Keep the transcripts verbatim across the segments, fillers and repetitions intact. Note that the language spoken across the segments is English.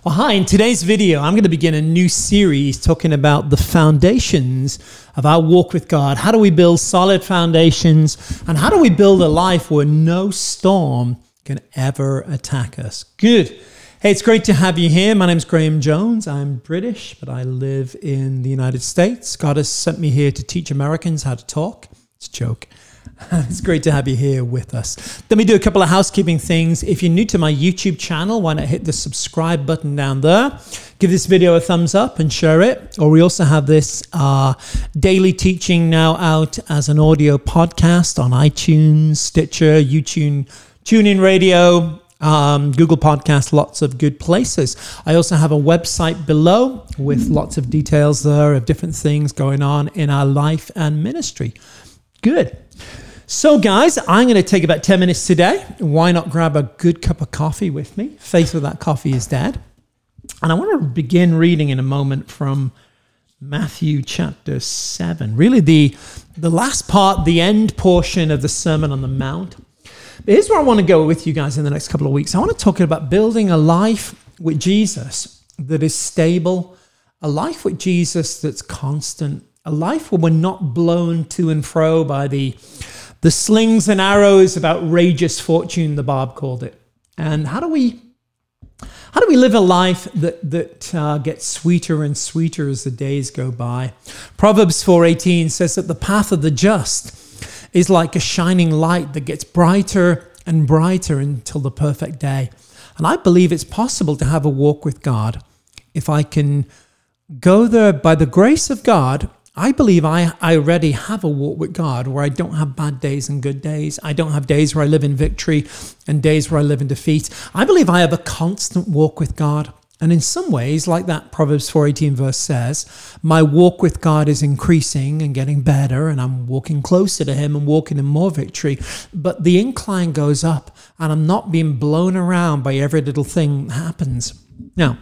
Well, hi, in today's video, I'm going to begin a new series talking about the foundations of our walk with God. How do we build solid foundations? And how do we build a life where no storm can ever attack us? Good. Hey, it's great to have you here. My name's Graham Jones. I'm British, but I live in the United States. God has sent me here to teach Americans how to talk. It's a joke. It's great to have you here with us. Let me do a couple of housekeeping things. If you're new to my YouTube channel, why not hit the subscribe button down there? Give this video a thumbs up and share it. Or we also have this uh, daily teaching now out as an audio podcast on iTunes, Stitcher, YouTube, TuneIn Radio, um, Google Podcasts, lots of good places. I also have a website below with lots of details there of different things going on in our life and ministry. Good. So guys, I'm going to take about ten minutes today. Why not grab a good cup of coffee with me? Faith without coffee is dead. And I want to begin reading in a moment from Matthew chapter seven. Really the, the last part, the end portion of the Sermon on the Mount. But here's where I want to go with you guys in the next couple of weeks. I want to talk about building a life with Jesus that is stable, a life with Jesus that's constant, a life where we're not blown to and fro by the The slings and arrows of outrageous fortune, the Bob called it. And how do we how do we live a life that that uh, gets sweeter and sweeter as the days go by? Proverbs four eighteen says that the path of the just is like a shining light that gets brighter and brighter until the perfect day. And I believe it's possible to have a walk with God if I can go there by the grace of God. I believe I, I already have a walk with God where I don't have bad days and good days. I don't have days where I live in victory and days where I live in defeat. I believe I have a constant walk with God. And in some ways, like that Proverbs four eighteen verse says, my walk with God is increasing and getting better, and I'm walking closer to Him and walking in more victory. But the incline goes up, and I'm not being blown around by every little thing that happens. Now,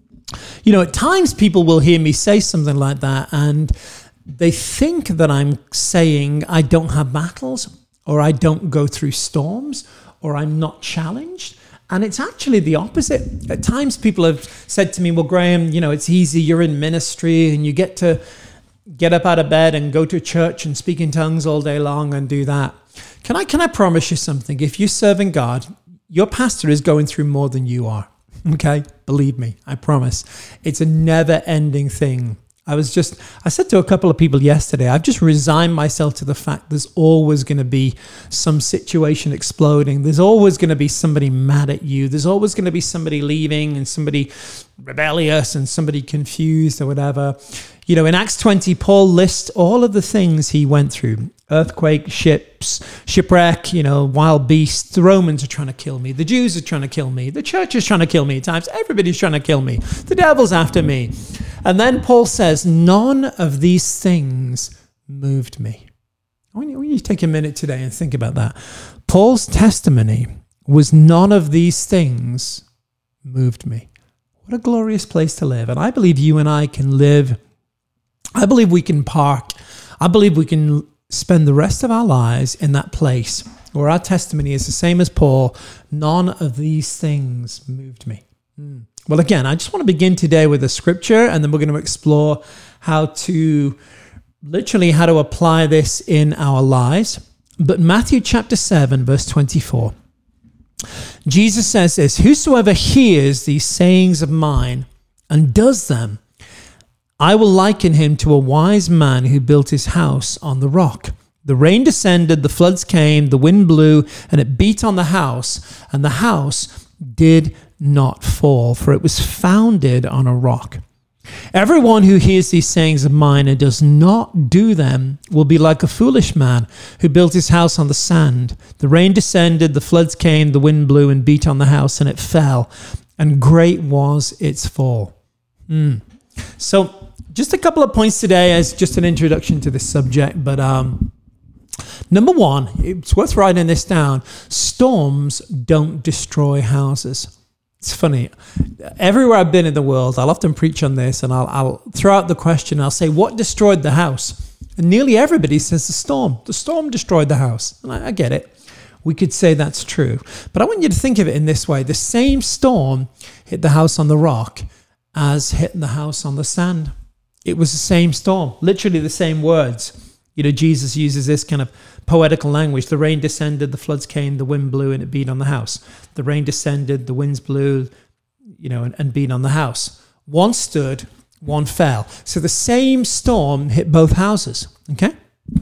you know, at times people will hear me say something like that, and they think that I'm saying I don't have battles, or I don't go through storms, or I'm not challenged. And it's actually the opposite. At times people have said to me, well, Graham, you know, it's easy. You're in ministry and you get to get up out of bed and go to church and speak in tongues all day long and do that. Can I, can I promise you something? If you're serving God, your pastor is going through more than you are. Okay? Believe me, I promise. It's a never-ending thing. I was just, I said to a couple of people yesterday, I've just resigned myself to the fact there's always going to be some situation exploding. There's always going to be somebody mad at you. There's always going to be somebody leaving and somebody rebellious and somebody confused or whatever. You know, in Acts twenty, Paul lists all of the things he went through. Earthquake, ships, shipwreck, you know, wild beasts. The Romans are trying to kill me. The Jews are trying to kill me. The church is trying to kill me at times. Everybody's trying to kill me. The devil's after me. And then Paul says, none of these things moved me. I want you, I want you to take a minute today and think about that. Paul's testimony was none of these things moved me. What a glorious place to live. And I believe you and I can live. I believe we can park. I believe we can spend the rest of our lives in that place where our testimony is the same as Paul. None of these things moved me. Mm. Well, again, I just want to begin today with a scripture, and then we're going to explore how to, literally how to apply this in our lives. But Matthew chapter seven, verse twenty-four, Jesus says this, whosoever hears these sayings of mine and does them, I will liken him to a wise man who built his house on the rock. The rain descended, the floods came, the wind blew, and it beat on the house, and the house did not fall, for it was founded on a rock. Everyone who hears these sayings of mine and does not do them will be like a foolish man who built his house on the sand. The rain descended, the floods came, the wind blew and beat on the house, and it fell, and great was its fall. Mm. So just a couple of points today as just an introduction to this subject, but um, number one, it's worth writing this down. Storms don't destroy houses. It's funny. Everywhere I've been in the world, I'll often preach on this, and I'll, I'll throw out the question. I'll say, what destroyed the house? And nearly everybody says the storm. The storm destroyed the house. And I, I get it. we could say that's true. But I want you to think of it in this way. The same storm hit the house on the rock as hit the house on the sand. It was the same storm, literally the same words. You know, Jesus uses this kind of poetical language. The rain descended, the floods came, the wind blew, and it beat on the house. The rain descended, the winds blew, you know, and, and beat on the house. One stood, one fell. So the same storm hit both houses, okay?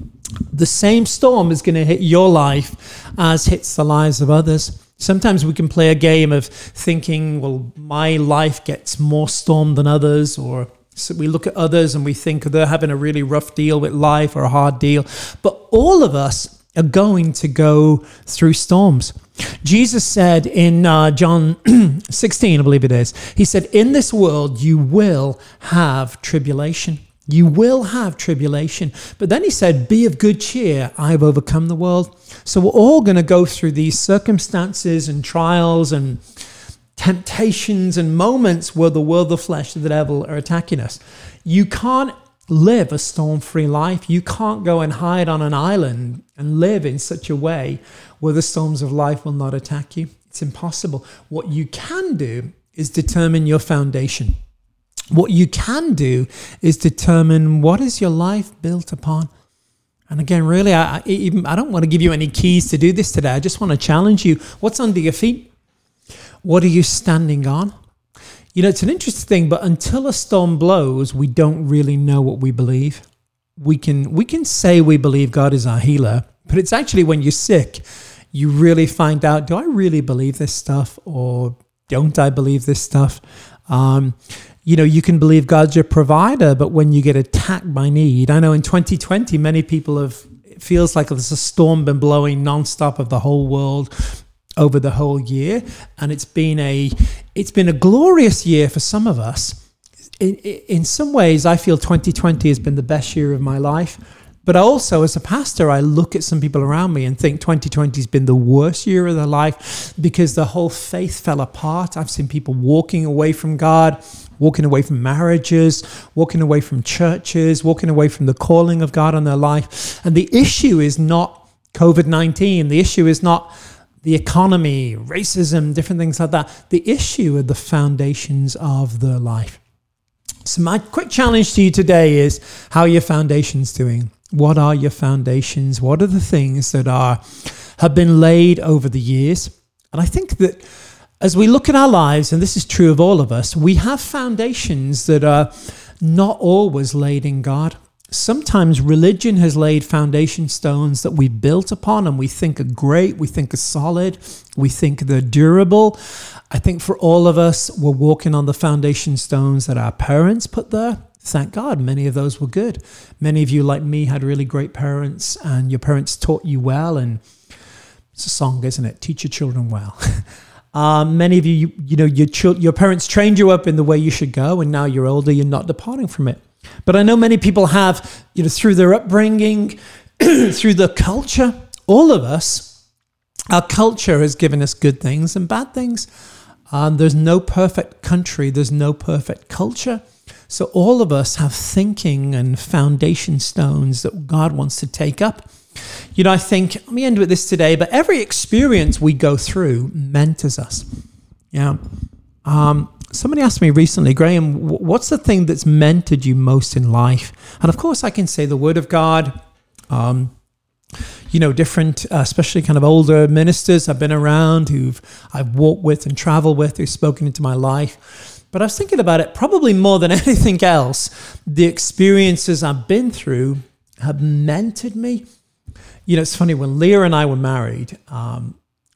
The same storm is going to hit your life as hits the lives of others. Sometimes we can play a game of thinking, well, my life gets more storm than others, or so we look at others and we think they're having a really rough deal with life or a hard deal. But all of us are going to go through storms. Jesus said in uh, John sixteen, I believe it is, he said, in this world you will have tribulation. You will have tribulation. But then he said, be of good cheer. I've overcome the world. So we're all going to go through these circumstances and trials and temptations and moments where the world, the flesh, the devil are attacking us. You can't live a storm-free life. You can't go and hide on an island and live in such a way where the storms of life will not attack you. It's impossible. What you can do is determine your foundation. What you can do is determine what is your life built upon. And again, really, I, I, even, I don't want to give you any keys to do this today. I just want to challenge you. What's under your feet? What are you standing on? You know, it's an interesting thing, but until a storm blows, we don't really know what we believe. We can we can say we believe God is our healer, but it's actually when you're sick, you really find out, do I really believe this stuff or don't I believe this stuff? Um, you know, you can believe God's your provider, but when you get attacked by need, I know in twenty twenty, many people have, it feels like there's a storm been blowing nonstop of the whole world over the whole year, and it's been a it's been a glorious year for some of us. In, in some ways, I feel twenty twenty has been the best year of my life. But also, as a pastor, I look at some people around me and think twenty twenty has been the worst year of their life because the whole faith fell apart. I've seen people walking away from God, walking away from marriages, walking away from churches, walking away from the calling of God on their life. And the issue is not covid nineteen. The issue is not the economy, racism, different things like that. The issue are the foundations of their life. So my quick challenge to you today is, how are your foundations doing? What are your foundations? What are the things that are have been laid over the years? And I think that as we look at our lives, and this is true of all of us, we have foundations that are not always laid in God. Sometimes religion has laid foundation stones that we built upon and we think are great, we think are solid, we think they're durable. I think for all of us, we're walking on the foundation stones that our parents put there. Thank God, many of those were good. Many of you, like me, had really great parents and your parents taught you well. And it's a song, isn't it? Teach your children well. Um, many of you, you, you know, your, ch- your parents trained you up in the way you should go, and now you're older, you're not departing from it. But I know many people have, you know, through their upbringing, through the culture, all of us, our culture has given us good things and bad things. Um, there's no perfect country. There's no perfect culture. So all of us have thinking and foundation stones that God wants to take up. You know, I think, let me end with this today, but every experience we go through mentors us. Yeah. Um, Somebody asked me recently, Graham, what's the thing that's mentored you most in life? And of course, I can say the Word of God, um, you know, different, uh, especially kind of older ministers I've been around who've I've walked with and traveled with, who've spoken into my life. But I was thinking about it, probably more than anything else, the experiences I've been through have mentored me. You know, it's funny, when Leah and I were married, um,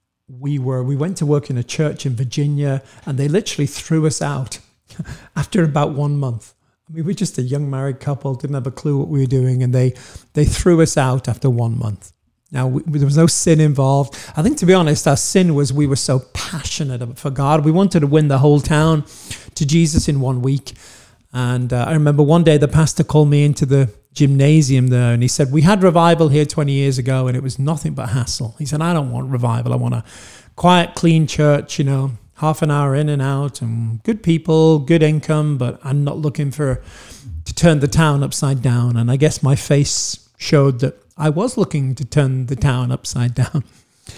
We were. We went to work in a church in Virginia, and they literally threw us out after about one month. We were just a young married couple, didn't have a clue what we were doing, and they they threw us out after one month. Now, we, there was no sin involved. I think, to be honest, our sin was we were so passionate for God. We wanted to win the whole town to Jesus in one week. And uh, I remember one day the pastor called me into the gymnasium there, and he said, we had revival here twenty years ago, and it was nothing but hassle. He said, I don't want revival. I want a quiet, clean church, you know, half an hour in and out, and good people, good income, but I'm not looking for to turn the town upside down. And I guess my face showed that I was looking to turn the town upside down.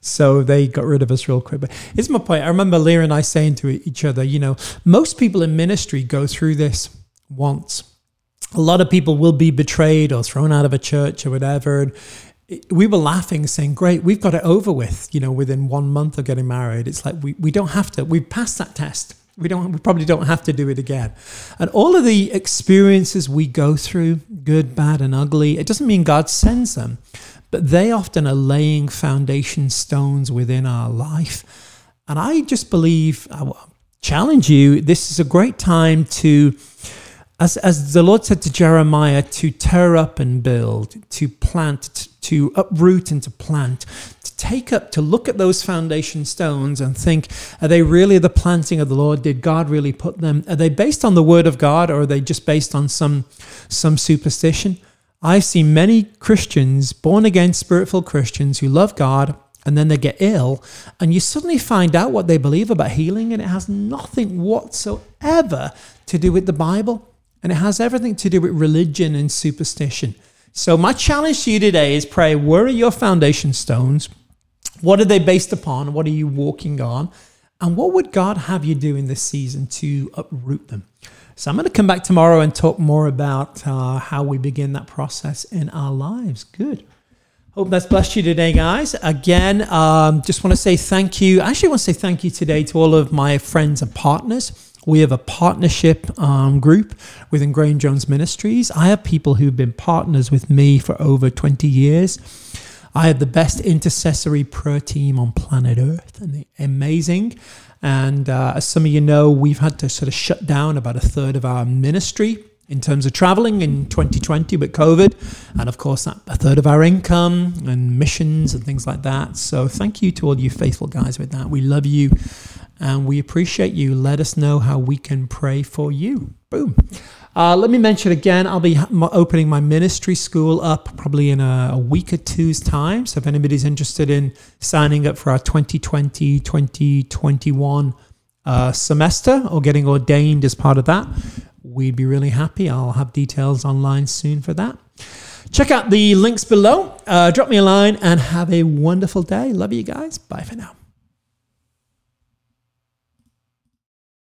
So they got rid of us real quick. But it's my point. I remember Leah and I saying to each other, you know, most people in ministry go through this once. A lot of people will be betrayed or thrown out of a church or whatever. And we were laughing, saying, great, we've got it over with, you know, within one month of getting married. It's like, we, we don't have to, we've passed that test. We don't, we probably don't have to do it again. And all of the experiences we go through, good, bad, and ugly, it doesn't mean God sends them, but they often are laying foundation stones within our life. And I just believe, I challenge you, this is a great time to, as, as the Lord said to Jeremiah, to tear up and build, to plant, to uproot and to plant, to take up, to look at those foundation stones and think, are they really the planting of the Lord? Did God really put them? Are they based on the word of God, or are they just based on some, some superstition? I've seen many Christians, born again, spiritual Christians who love God, and then they get ill, and you suddenly find out what they believe about healing, and it has nothing whatsoever to do with the Bible, and it has everything to do with religion and superstition. So my challenge to you today is pray, where are your foundation stones? What are they based upon? What are you walking on? And what would God have you do in this season to uproot them? So I'm going to come back tomorrow and talk more about uh, how we begin that process in our lives. Good. Hope that's blessed you today, guys. Again, um, just want to say thank you. I actually want to say thank you today to all of my friends and partners. We have a partnership um, group within Graham Jones Ministries. I have people who've been partners with me for over twenty years. I have the best intercessory prayer team on planet Earth, and they're amazing. And uh, as some of you know, we've had to sort of shut down about a third of our ministry in terms of traveling in twenty twenty with COVID. And of course, that a third of our income and missions and things like that. So thank you to all you faithful guys with that. We love you and we appreciate you. Let us know how we can pray for you. Boom. Uh, let me mention again, I'll be opening my ministry school up probably in a, a week or two's time. So if anybody's interested in signing up for our twenty twenty, twenty twenty-one uh, semester or getting ordained as part of that, we'd be really happy. I'll have details online soon for that. Check out the links below. Uh, drop me a line and have a wonderful day. Love you guys. Bye for now.